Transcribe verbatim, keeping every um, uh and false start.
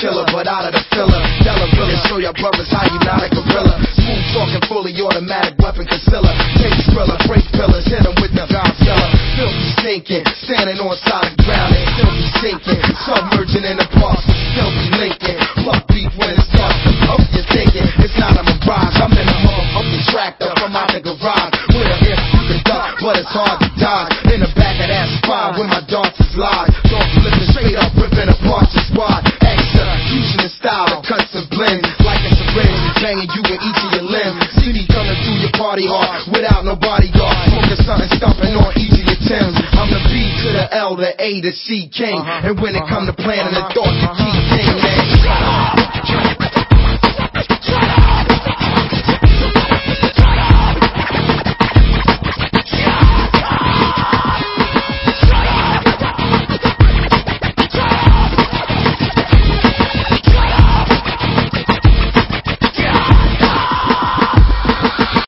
killer, but out of the filler. Della really show your brothers how you not a gorilla. Smooth talking, fully automatic weapon concealer. Take thriller, break pillars, hit them with the Godzilla. Filthy stinking, standing on solid ground and still be sinking. Submerging in the parks, but still be linking. Pluck beef when it starts to up, you're thinking it's not a mirage. I'm in the motherfucking tractor from out the garage. With a hip you can duck, but it's hard to dodge. In the back of that spine where my darts is lodged. Dark flipping straight up, ripping apart your squad. Execution in style, the cuts and blends like a syringe, banging you in each of your limbs. City coming through your party hard without no bodyguard. Smoking something, stomping on each of your Timbs. I'm the B to the L, the A to C king. And when it come to planning the thought, the key